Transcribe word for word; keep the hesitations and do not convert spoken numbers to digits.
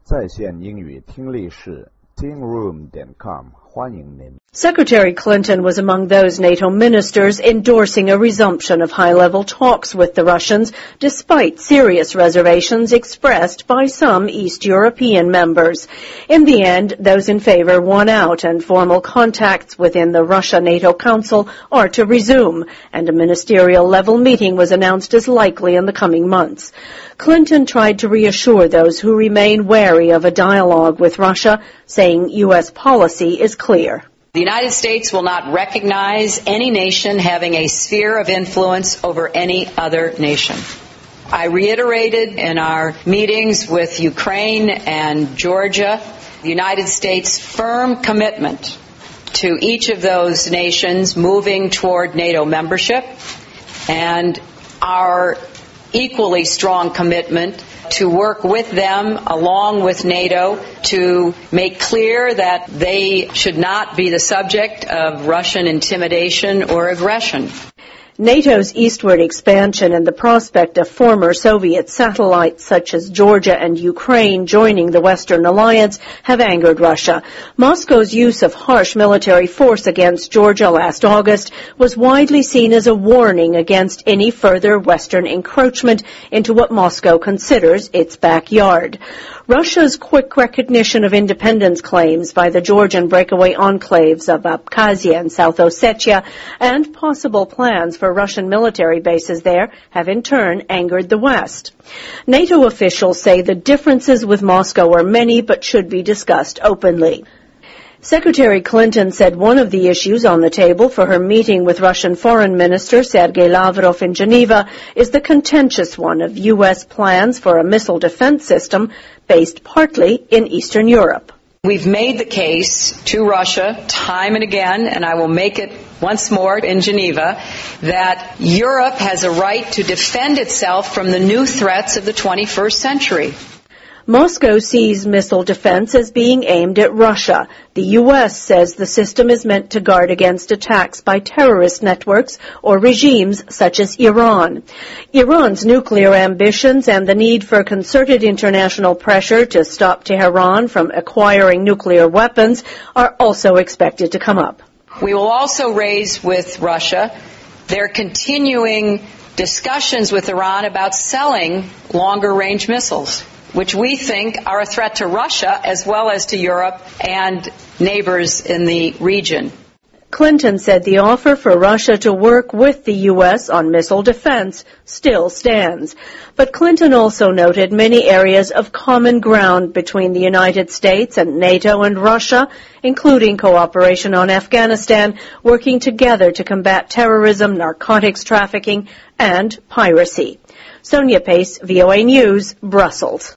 在线英语听力室 ting room dot com 欢迎您。 Secretary Clinton was among those NATO ministers endorsing a resumption of high-level talks with the Russians, despite serious reservations expressed by some East European members. In the end, those in favor won out, and formal contacts within the Russia-NATO Council are to resume, and a ministerial-level meeting was announced as likely in the coming months. Clinton tried to reassure those who remain wary of a dialogue with Russia, saying U S policy is clear. The United States will not recognize any nation having a sphere of influence over any other nation. I reiterated in our meetings with Ukraine and Georgia the United States' firm commitment to each of those nations moving toward NATO membership, and our equally strong commitment to work with them along with NATO to make clear that they should not be the subject of Russian intimidation or aggression. NATO's eastward expansion and the prospect of former Soviet satellites such as Georgia and Ukraine joining the Western alliance have angered Russia. Moscow's use of harsh military force against Georgia last August was widely seen as a warning against any further Western encroachment into what Moscow considers its backyard. Russia's quick recognition of independence claims by the Georgian breakaway enclaves of Abkhazia and South Ossetia and possible plans for Russian military bases there have in turn angered the West. NATO officials say the differences with Moscow are many but should be discussed openly. Secretary Clinton said one of the issues on the table for her meeting with Russian Foreign Minister Sergei Lavrov in Geneva is the contentious one of U S plans for a missile defense system based partly in Eastern Europe. We've made the case to Russia time and again, and I will make it once more in Geneva, that Europe has a right to defend itself from the new threats of the twenty-first century. Moscow sees missile defense as being aimed at Russia. The U S says the system is meant to guard against attacks by terrorist networks or regimes such as Iran. Iran's nuclear ambitions and the need for concerted international pressure to stop Tehran from acquiring nuclear weapons are also expected to come up. We will also raise with Russia their continuing discussions with Iran about selling longer-range missiles, which we think are a threat to Russia as well as to Europe and neighbors in the region. Clinton said the offer for Russia to work with the U S on missile defense still stands. But Clinton also noted many areas of common ground between the United States and NATO and Russia, including cooperation on Afghanistan, working together to combat terrorism, narcotics trafficking, and piracy. Sonia Pace, V O A News, Brussels.